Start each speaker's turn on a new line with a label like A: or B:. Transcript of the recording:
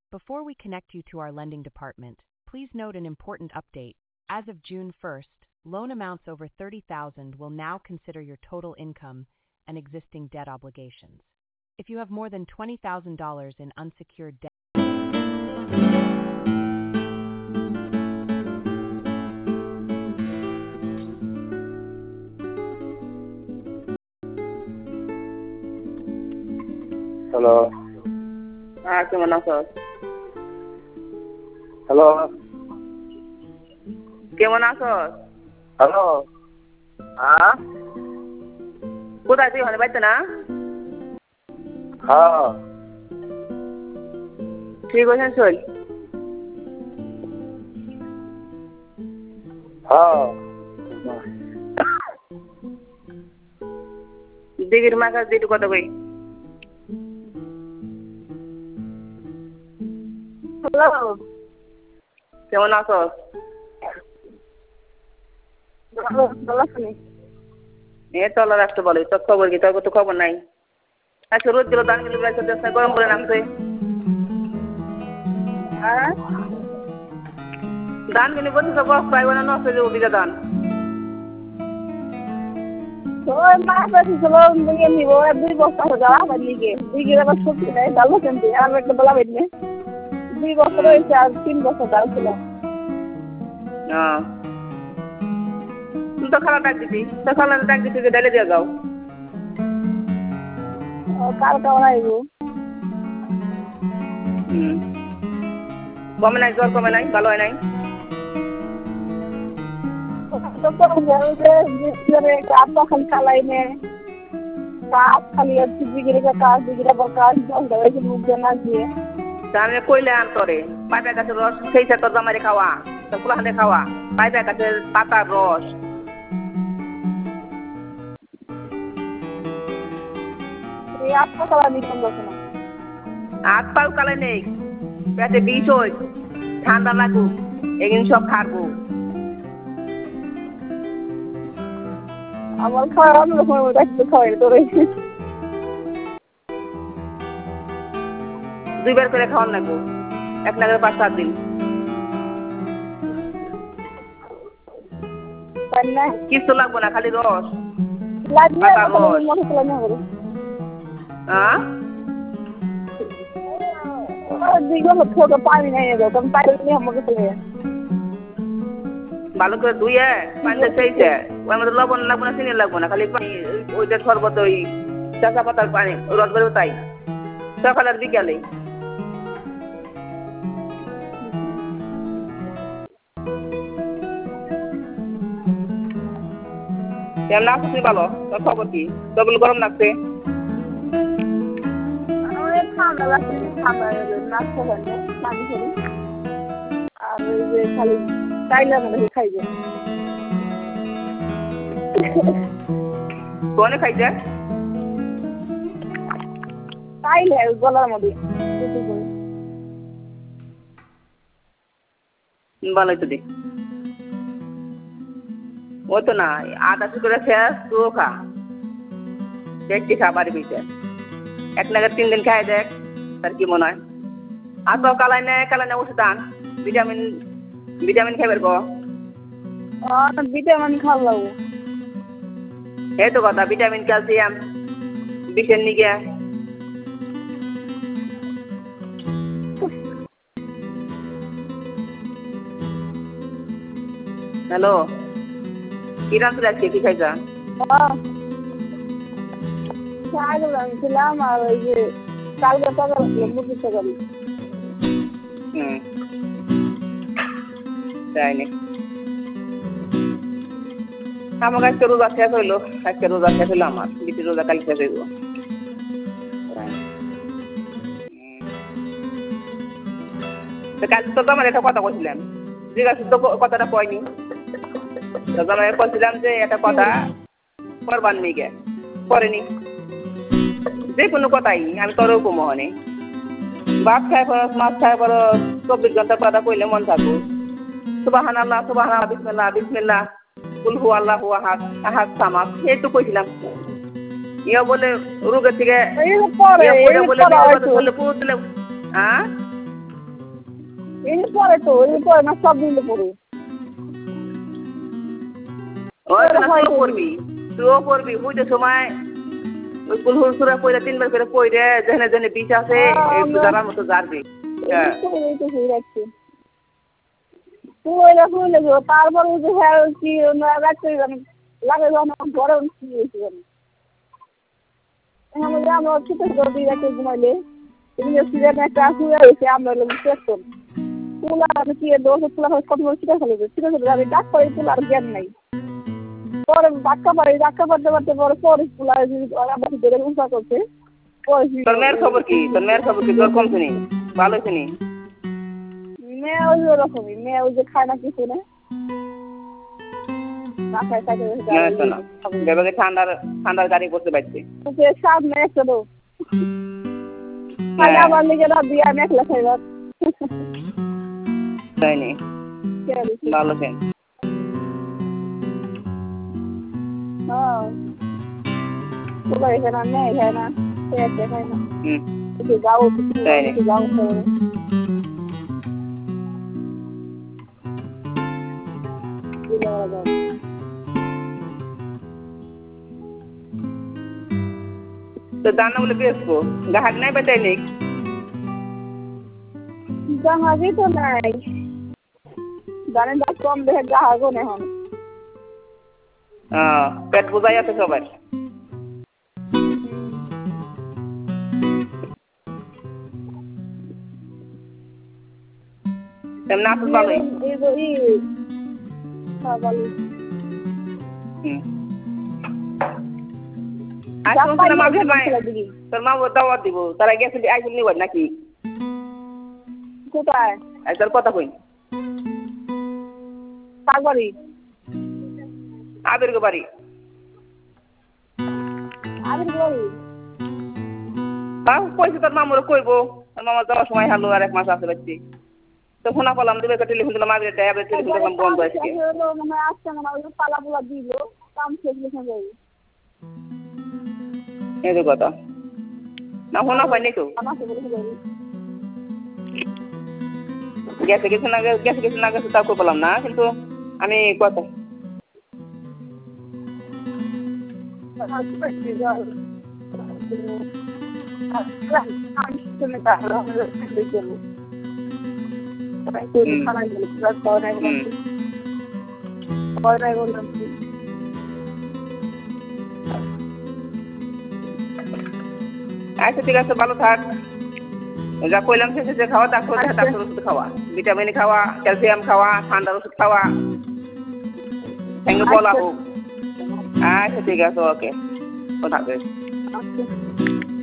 A: Before we connect you to our lending department, please note an important update. As of June 1st, loan amounts over $30,000 will now consider your total income and existing debt obligations. If you have more than $20,000 in unsecured debt,
B: Hello.
C: কেমন আছো?
B: Hello.
C: কেমন আছো?
B: Hello. হ্যাঁ?
C: কোথায় তুই? ওখানে বাড়িতে না?
B: হ্যাঁ।
C: ঠিক আছে চল।
B: হ্যাঁ।
C: দিঘির মাছ দিটু কত কই?
D: হ্যালো,
C: কেমন আছো?
D: ভালো আছি।
C: চলো রাখতে বলো, তোর খবর কি? তোর তো খবর নাই। আচ্ছা রোদ দিল, ধান গুলো গরম করে নামছে।
D: হ্যাঁ,
C: ধান গুলি বলছে তো বস পাইব না, নষ্ট হয়ে যাবো বিঘা ধান।
D: ওই মাছ আসছিল নিয়ে নিব, 2 বস্তা হয়ে যাওয়া আমার লিগে 2 কিলো আবার সবজি নেই, ভালো কিনতে আর একটা বলা বেদনে 2 বস্তা রয়েছে আর 3 বস্তা ডাল ছিল।
C: তুই তো খালা ডাক দিবি, তো খালা ডাক দিবি যে ডালে দিয়ে যাও।
D: কার কেমন আইব?
C: কমে নাই, জ্বর কমে নাই, ভালো হয় নাই।
D: আপা খালি চালাই নে কাজ খালি দিগিরে কাজ দিগিরে কাজ মুখ না দিয়ে
C: আমি কইলে আন করে পাইপের গাছের রস খেয়েছে তোর জামাইরে খাওয়া, তোর পোলাহানে খাওয়া, পাইপের গাছের পাতার রস।
D: আপা চালা নিতাম না
C: হাত পাও কালে নেই, পেটে বিষ হই, ঠান্ডা লাগুক, এগিন সব খাবো।
D: আমার খাওয়া অন্যরকম খাওয়াই তোরে
C: 2 বার করে খাওয়ান লাগবো, 1 না করে 5-7 দিন। কিছু লাগবো না, খালি রস
D: পানি নাই
C: ভালো করে ধুয়ে পানিটা চাইছে, ওর মধ্যে লবণ লাগবো না, চিনি লাগবো না, খালি পানি ওইটা শরবত, ওই চাষা পাতার পানি রস বেরো, তাই সকাল আর বিকালে। কেমন আছো তুই? ভালো। তোর খবর কি? তোগুলো গরম লাগছে?
D: ঠান্ডা লাগছে, ঠান্ডা নাচতে পারে পানি খেলে আর ওই যে খালি চাইলে আমাদের খাইবে
C: কোনে খাইছে?
D: চাইলে গলার মধ্যে
C: ভালোই তো দেখ, ও তো না আদা করে শেষ তো খা, দেখছি খাবারই পেয়েছে 1 না 3 দিন খাই দেখ, তার কি মনে হয়। আর তো কালাই না ওষুধ আন, ভিটামিন খাইবার গো।
D: ভিটামিন খাওয়া লাগবো,
C: এই তো কথা, ভিটামিন ক্যালসিয়াম বিষের নিগে। হ্যালো, কি রান্না লাগছে? কি খাইছা?
D: ছিলাম আর ওই যে কালকে সকাল মুরগি তরকারি।
C: তাই নি, আমার আজকে রোজা শেষ হইলো, আজকে রোজা শেষ হইলো আমার, বিটি রোজা কাল শেষ হইব। কাল তো আমার একটা কথা বলছিলাম, জিজ্ঞাসা তো কথাটা কয়নি, আমি বলছিলাম যে একটা কথা করবার নিগে করেনি, যে কোনো কথাই আমি তোরও কমোহনে ভাত খাই খরচ, মাছ খাই খরচ, 24 ঘন্টার কথা কইলে মন থাকবো। সুবহানাল্লাহ সুবহানাল্লাহ বিসমিল্লাহ বিসমিল্লাহ কুল হু আল্লাহু আহাদ আহাদ সামাদ, এই তো কইছিলাম। ইয়া বলে রোগের থেকে
D: পরে
C: বলে পুরো দিলে, হ্যাঁ
D: এরপরে তো এরপরে না সব দিলে পড়ে
C: ওই না তুইও পড়বি বুঝতে সময় ওই কুলহুর সুরা পড়ে 3 বার করে পড়ে যেখানে যেখানে বিষ আছে একটু জানার মতো জানবি
D: তারপর কি লাগে বড় আমরা ছোট ঘুমাইলে একটা হয়েছে আমরা চেষ্টাম তুলা কি দোষ তুলা কত ছিটা ফেলে ছিটা ফেলে আমি ডাক করে তুলার জ্ঞান নাই পরে ধাক্কা পারতে পরে পরে তুলা ধরে উঁচা করছে
C: তোর মেয়ের খবর কি তোর কম শুনি ভালো শুনি
D: মেয়ে ওই ওরকমই মেয়ে ওই যে খায় না কিছু না
C: ঠান্ডার গাড়ি করতে পারছি
D: সামনে এসে দো আমার নিজেরা বিয়া মেখলা খাইবার
C: তাই নি ভালো কেন
D: এখানে মেয়ে খায় না খেয়ে খায় না গাও গাও
C: তো দানা বলে বেচবো গ্রাহক নাই বেটাই নেই
D: গ্রাহকই তো নাই জানেন দাম কম দেখে গ্রাহকও নেই এখন
C: পেট বোঝাই আছে সবার তেমন আসুন ভালোই তোর মা দাওয়াত দিব তারা গেছে আইসুন নিবার নাকি
D: কোথায়
C: তোর কথা কই
D: কার বাড়ি
C: আবির গো বাড়ি কইছে তোর মামুরে কইবো তোর মামা যাওয়ার সময় হালো আর 1 মাস আছে বাচ্চি তো ফোনা করলাম দিবে টেলিফোন দিলাম আবির আবির টেলিফোন দিলাম বন্ধ আছে
D: পালা পোলা দিল কাম শেষ লিখে যাই
C: এই কথা না ফোনা পাইনি তো গেছে না গেছে তা করলাম না কিন্তু আমি কথা আচ্ছা ঠিক আছে ভালো থাক যা কইলাম সে খাওয়া ডাক্তার ওষুধ খাওয়া ভিটামিন খাওয়া ক্যালসিয়াম খাওয়া ঠান্ডার ওষুধ খাওয়া বলা হোক আচ্ছা ঠিক আছে ওকে কথা